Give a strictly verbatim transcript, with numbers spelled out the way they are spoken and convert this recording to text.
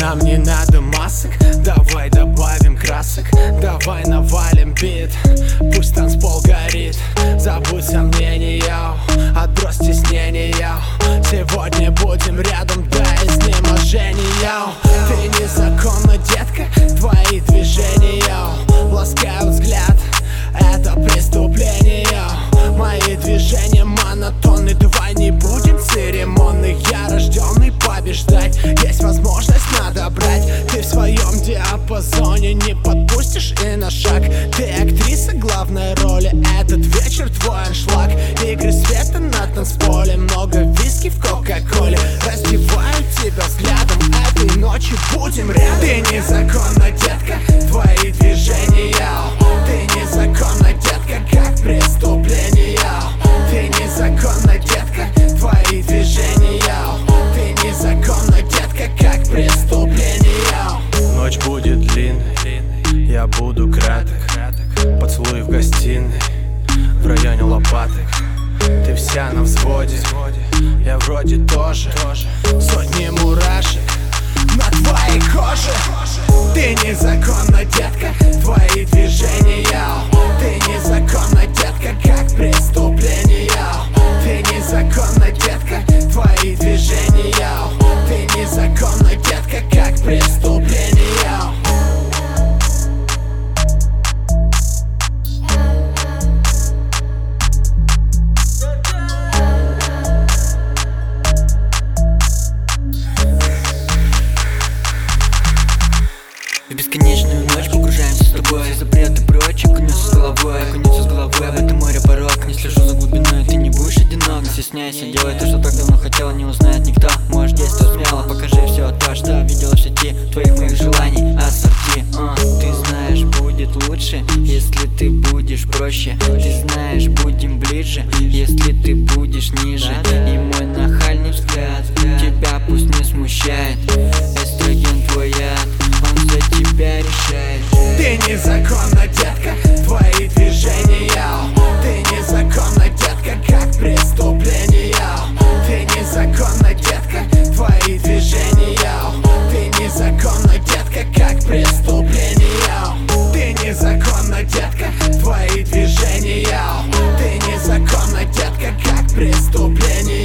Нам не надо масок, давай добавим красок. Давай навалим бит, пусть танцпол горит. Забудь сомнения, отбрось стеснения. Сегодня будем рядом до изнеможения. Ты незаконна, детка, твои движения ласкают взгляд, это преступление. Мои движения монотонны, давай не будем церемонны. Я рожденный побеждать, есть возможность, надо брать. Ты в своем диапазоне, не подпустишь и на шаг. Ты актриса главной роли, этот вечер твой аншлаг. Игры света на танцполе, много виски в кока-коле. Раздеваю тебя взглядом, этой ночью будем рядом. Ты незаконна, детка, твои движения. Ты незаконна, детка, как преступление. Ты незаконна, детка, твои движения. Ты незаконна, детка, как преступление. Ночь будет длинной, я буду краток. Поцелуй в гостиной, в районе лопаток. Ты вся на взводе, я вроде тоже. Сотни мурашек на твоей коже. Ты незаконна, детка, твои движения. Ты незаконна, детка, как преступление. Ты незаконна, детка, твои движения. Ты незаконна, детка, как преступление. В бесконечную ночь погружаемся с тобой. Все запреты прочь, окунется с головой, окунется с головой в это море порог. Не слежу за глубиной, ты не будешь одинок. Не стесняйся, делай то, что так давно хотела, не узнает никто. Можешь действовать смело, покажи все то, что видела в сети. Твоих моих желаний ассорти. uh, Ты знаешь, будет лучше, если ты будешь проще. Ты знаешь, будем ближе, если ты будешь ниже. И мой нахальный взгляд тебя пусть не смущает. Эстроген твой яд, он за тебя решает. Ты незаконна, детка, твои движения. Ты незаконна, детка, как преступление. Ты незаконна, детка, твои движения. Ты незаконна, детка, как преступление. Ты незаконна, детка, твои движения. Ты незаконна, детка, как преступление.